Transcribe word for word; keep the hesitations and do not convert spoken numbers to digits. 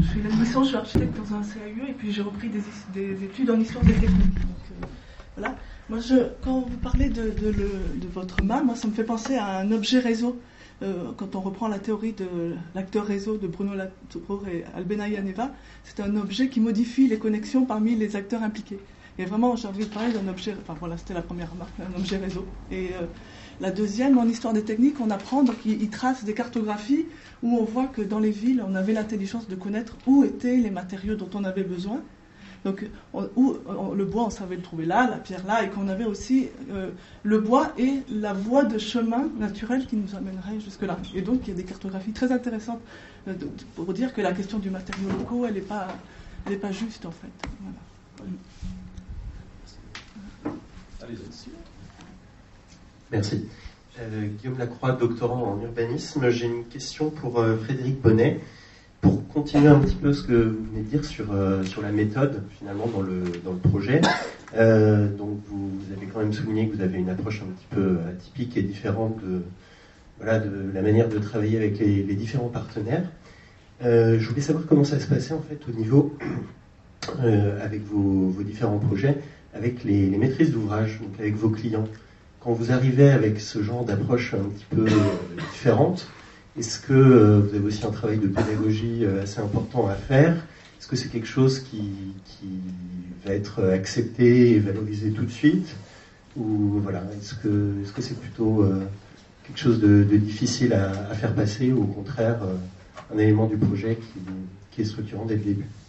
je suis l'admission, je suis architecte dans un C A U E et puis j'ai repris des, des études en histoire des techniques. Donc, euh, voilà. Moi, je, quand vous parlez de, de, le, de votre M A, moi, ça me fait penser à un objet réseau. Euh, quand on reprend la théorie de l'acteur réseau de Bruno Latour et Albenai Aneva, c'est un objet qui modifie les connexions parmi les acteurs impliqués. Et vraiment, j'ai envie de parler d'un objet, enfin voilà, c'était la première remarque, un objet réseau. Et euh, la deuxième, en histoire des techniques, on apprend, donc il, il trace des cartographies où on voit que dans les villes, on avait l'intelligence de connaître où étaient les matériaux dont on avait besoin. Donc, on, où, on, le bois, on savait le trouver là, la pierre là, et qu'on avait aussi euh, le bois et la voie de chemin naturel qui nous amènerait jusque-là. Et donc, il y a des cartographies très intéressantes euh, de, pour dire que la question du matériau locaux, elle n'est pas, elle n'est pas juste, en fait. Voilà. Allez-y. Merci. Euh, Guillaume Lacroix, doctorant en urbanisme. J'ai une question pour euh, Frédéric Bonnet. Pour continuer un petit peu ce que vous venez de dire sur, euh, sur la méthode, finalement, dans le, dans le projet. Euh, donc, vous, vous avez quand même souligné que vous avez une approche un petit peu atypique et différente de, voilà, de la manière de travailler avec les, les différents partenaires. Euh, je voulais savoir comment ça se passait, en fait, au niveau, euh, avec vos, vos différents projets, avec les, les maîtrises d'ouvrage, donc avec vos clients. Quand vous arrivez avec ce genre d'approche un petit peu euh, différente, est-ce que euh, vous avez aussi un travail de pédagogie euh, assez important à faire? Est-ce que c'est quelque chose qui, qui va être accepté et valorisé tout de suite? Ou voilà, est-ce que est-ce que c'est plutôt euh, quelque chose de, de difficile à, à faire passer, ou au contraire euh, un élément du projet qui, qui est structurant dès le début?